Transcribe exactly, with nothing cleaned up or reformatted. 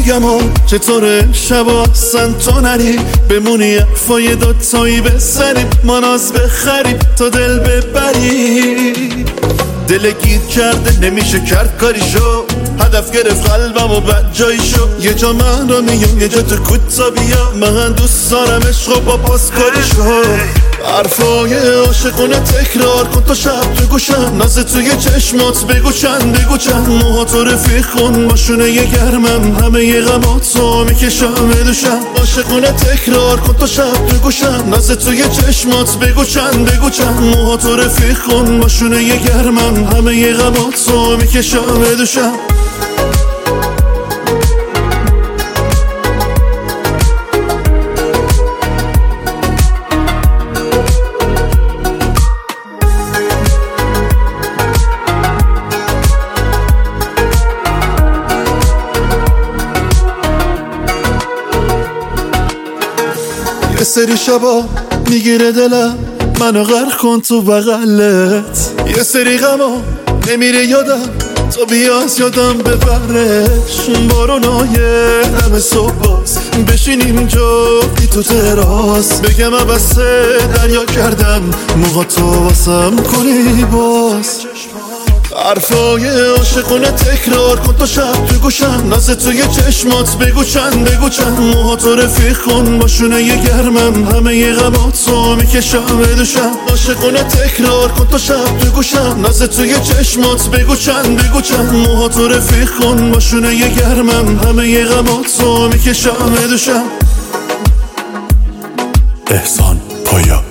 میگم و چطوره شبا اصلا تو نری بمونی حرفای دوتایی بزنیم ما ناز بخریم تا دل ببری دل گیر کرده نمیشه کرد کاریشو هدف گرفت قلبم و بد جاییشو یه جا من رو میگم یه جا تو کوتا بیا من دوست دارم عشق و با پاسکاریشو حرفای عاشقونه تکرار کن تا شب تو گوشم ناز توی چشمات بگو چند بگو چند موها تو رفیق کن باشونه یه گرمم همه یه غماتو میکشم بدوشم عاشقونه تکرار کن تا شب تو گوشم ناز توی چشمات بگو چند بگو چند موها تو رفیق کن باشونه یه گرمم همه یه غماتو میکشم بدوشم یه سری شبا میگیره دلم منو غرق کن تو بغلت یه سری غما نمیره یادم تو بیاز یادم ببرش بارونای همه صبح باز بشینیم جفتی تو تراس بگم عبسه دریا کردم موقع تو واسم کنی باز حرفای عاشقونه تکرار کن تا شب تو گوشم ناز توی چشمات بگو چند بگو چند موها تو رفیق کن باشونه یه گرمم همه یه غماتو میکشم بدوشم عاشقونه تکرار کن تا شب تو گوشم ناز توی چشمات بگو چند بگو چند موها تو رفیق کن باشونه یه گرمم همه یه غماتو میکشم بدوشم احسان پایا